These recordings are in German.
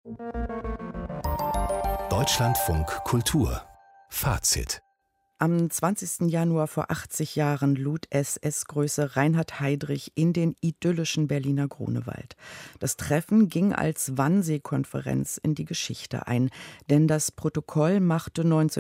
Deutschlandfunk Kultur Fazit. Am 20. Januar vor 80 Jahren lud SS-Größe Reinhard Heydrich in den idyllischen Berliner Grunewald. Das Treffen ging als Wannsee-Konferenz in die Geschichte ein, denn das Protokoll machte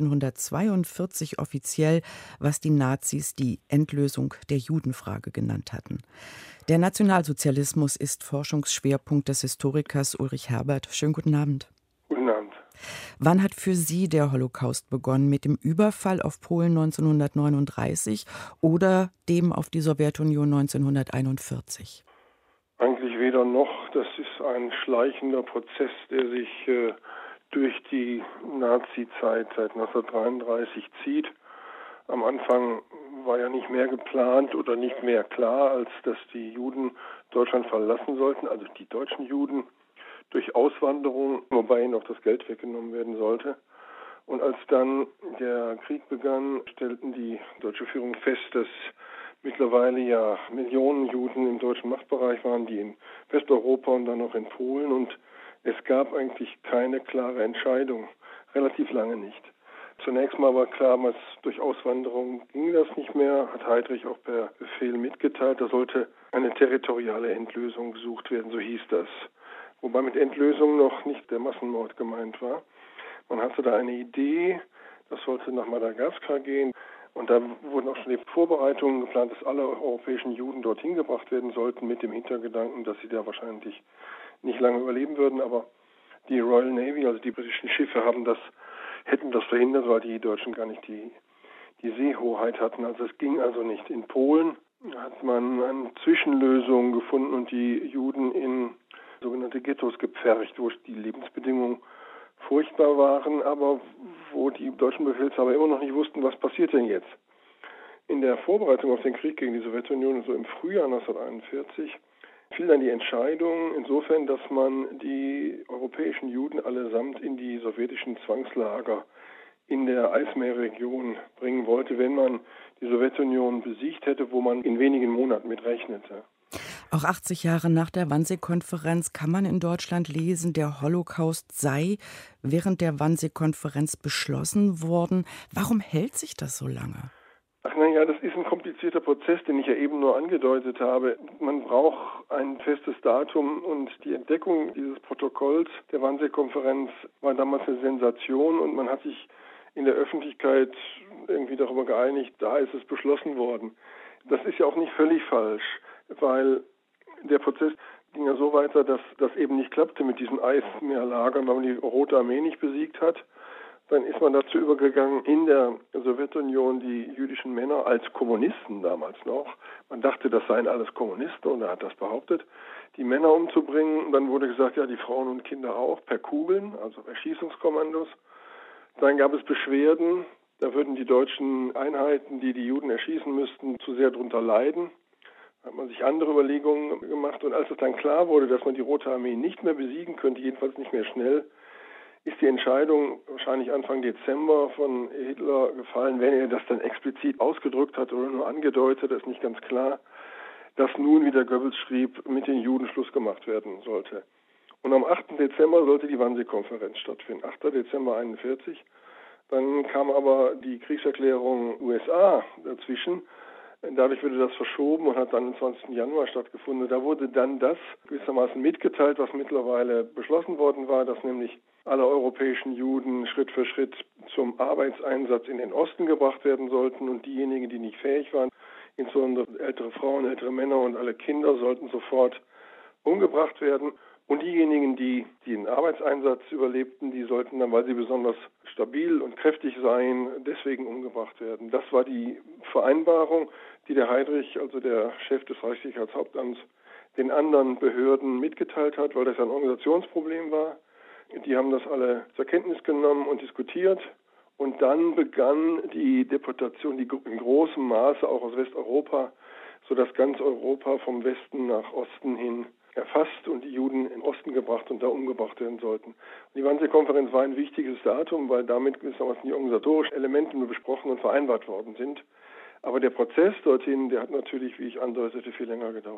1942 offiziell, was die Nazis die Endlösung der Judenfrage genannt hatten. Der Nationalsozialismus ist Forschungsschwerpunkt des Historikers Ulrich Herbert. Schönen guten Abend. Guten Abend. Wann hat für Sie der Holocaust begonnen? Mit dem Überfall auf Polen 1939 oder dem auf die Sowjetunion 1941? Eigentlich weder noch. Das ist ein schleichender Prozess, der sich durch die Nazi-Zeit seit 1933 zieht. Am Anfang war ja nicht mehr geplant oder nicht mehr klar, als dass die Juden Deutschland verlassen sollten, also die deutschen Juden, durch Auswanderung, wobei ihnen auch das Geld weggenommen werden sollte. Und als dann der Krieg begann, stellten die deutsche Führung fest, dass mittlerweile ja Millionen Juden im deutschen Machtbereich waren, die in Westeuropa und dann auch in Polen. Und es gab eigentlich keine klare Entscheidung, relativ lange nicht. Zunächst mal war klar, dass durch Auswanderung ging das nicht mehr, hat Heydrich auch per Befehl mitgeteilt. Da sollte eine territoriale Endlösung gesucht werden, so hieß das. Wobei mit Endlösung noch nicht der Massenmord gemeint war. Man hatte da eine Idee, das sollte nach Madagaskar gehen. Und da wurden auch schon die Vorbereitungen geplant, dass alle europäischen Juden dorthin gebracht werden sollten, mit dem Hintergedanken, dass sie da wahrscheinlich nicht lange überleben würden. Aber die Royal Navy, also die britischen Schiffe, hätten das verhindert, weil die Deutschen gar nicht die Seehoheit hatten. Also es ging also nicht. In Polen hat man eine Zwischenlösung gefunden und die Juden in sogenannte Ghettos gepfercht, wo die Lebensbedingungen furchtbar waren, aber wo die deutschen Befehlshaber immer noch nicht wussten, was passiert denn jetzt. In der Vorbereitung auf den Krieg gegen die Sowjetunion, so im Frühjahr 1941, fiel dann die Entscheidung insofern, dass man die europäischen Juden allesamt in die sowjetischen Zwangslager in der Eismeerregion bringen wollte, wenn man die Sowjetunion besiegt hätte, wo man in wenigen Monaten mit rechnete. Auch 80 Jahre nach der Wannsee-Konferenz kann man in Deutschland lesen, der Holocaust sei während der Wannsee-Konferenz beschlossen worden. Warum hält sich das so lange? Ach naja, das ist ein komplizierter Prozess, den ich ja eben nur angedeutet habe. Man braucht ein festes Datum und die Entdeckung dieses Protokolls der Wannsee-Konferenz war damals eine Sensation und man hat sich in der Öffentlichkeit irgendwie darüber geeinigt, da ist es beschlossen worden. Das ist ja auch nicht völlig falsch, weil der Prozess ging ja so weiter, dass das eben nicht klappte mit diesen Eismeerlagern, weil man die Rote Armee nicht besiegt hat. Dann ist man dazu übergegangen, in der Sowjetunion die jüdischen Männer als Kommunisten damals noch, man dachte, das seien alles Kommunisten und er hat das behauptet, die Männer umzubringen. Dann wurde gesagt, ja, die Frauen und Kinder auch, per Kugeln, also Erschießungskommandos. Dann gab es Beschwerden, da würden die deutschen Einheiten, die die Juden erschießen müssten, zu sehr drunter leiden. Da hat man sich andere Überlegungen gemacht. Und als es dann klar wurde, dass man die Rote Armee nicht mehr besiegen könnte, jedenfalls nicht mehr schnell, ist die Entscheidung wahrscheinlich Anfang Dezember von Hitler gefallen, wenn er das dann explizit ausgedrückt hat oder nur angedeutet, ist nicht ganz klar, dass nun, wie der Goebbels schrieb, mit den Juden Schluss gemacht werden sollte. Und am 8. Dezember sollte die Wannsee-Konferenz stattfinden, 8. Dezember 1941. Dann kam aber die Kriegserklärung USA dazwischen. Dadurch wurde das verschoben und hat dann am 20. Januar stattgefunden. Da wurde dann das gewissermaßen mitgeteilt, was mittlerweile beschlossen worden war, dass nämlich alle europäischen Juden Schritt für Schritt zum Arbeitseinsatz in den Osten gebracht werden sollten und diejenigen, die nicht fähig waren, insbesondere ältere Frauen, ältere Männer und alle Kinder, sollten sofort umgebracht werden. Und diejenigen, die den Arbeitseinsatz überlebten, die sollten dann, weil sie besonders stabil und kräftig seien, deswegen umgebracht werden. Das war die Vereinbarung, die der Heydrich, also der Chef des Reichssicherheitshauptamts, den anderen Behörden mitgeteilt hat, weil das ein Organisationsproblem war. Die haben das alle zur Kenntnis genommen und diskutiert. Und dann begann die Deportation, die in großem Maße auch aus Westeuropa, sodass ganz Europa vom Westen nach Osten hin erfasst und die Juden in den Osten gebracht und da umgebracht werden sollten. Und die Wannsee-Konferenz war ein wichtiges Datum, weil damit gewissermaßen die organisatorischen Elemente nur besprochen und vereinbart worden sind. Aber der Prozess dorthin, der hat natürlich, wie ich andeutete, viel länger gedauert.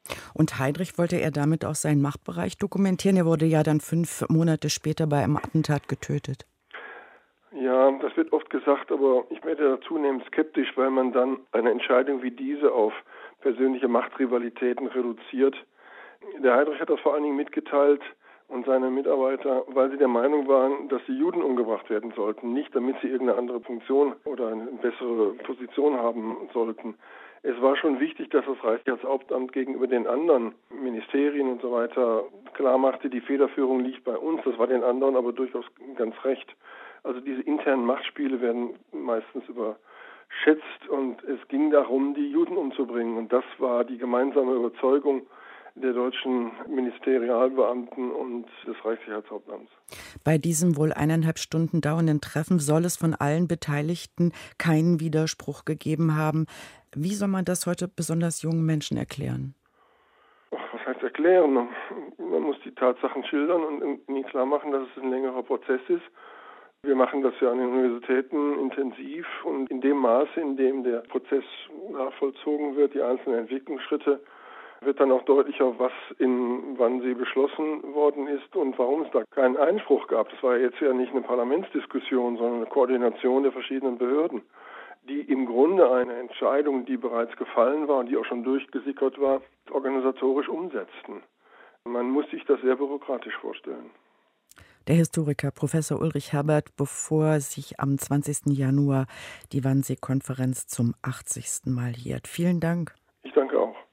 Und Heydrich wollte er damit auch seinen Machtbereich dokumentieren? Er wurde ja dann 5 Monate später bei einem Attentat getötet. Ja, das wird oft gesagt, aber ich werde da zunehmend skeptisch, weil man dann eine Entscheidung wie diese auf persönliche Machtrivalitäten reduziert. Der Heydrich hat das vor allen Dingen mitgeteilt und seine Mitarbeiter, weil sie der Meinung waren, dass die Juden umgebracht werden sollten, nicht damit sie irgendeine andere Funktion oder eine bessere Position haben sollten. Es war schon wichtig, dass das Reichssicherheitshauptamt gegenüber den anderen Ministerien und so weiter klar machte, die Federführung liegt bei uns. Das war den anderen aber durchaus ganz recht. Also diese internen Machtspiele werden meistens überschätzt und es ging darum, die Juden umzubringen. Und das war die gemeinsame Überzeugung der deutschen Ministerialbeamten und des Reichssicherheitshauptamts. Bei diesem wohl 1,5 Stunden dauernden Treffen soll es von allen Beteiligten keinen Widerspruch gegeben haben. Wie soll man das heute besonders jungen Menschen erklären? Was heißt erklären? Man muss die Tatsachen schildern und ihnen klar machen, dass es ein längerer Prozess ist. Wir machen das ja an den Universitäten intensiv und in dem Maße, in dem der Prozess nachvollzogen wird, die einzelnen Entwicklungsschritte, wird dann auch deutlicher, was in Wannsee beschlossen worden ist und warum es da keinen Einspruch gab. Das war jetzt ja nicht eine Parlamentsdiskussion, sondern eine Koordination der verschiedenen Behörden, die im Grunde eine Entscheidung, die bereits gefallen war und die auch schon durchgesickert war, organisatorisch umsetzten. Man muss sich das sehr bürokratisch vorstellen. Der Historiker Professor Ulrich Herbert, bevor sich am 20. Januar die Wannsee-Konferenz zum 80. Mal jährt. Vielen Dank. Ich danke auch.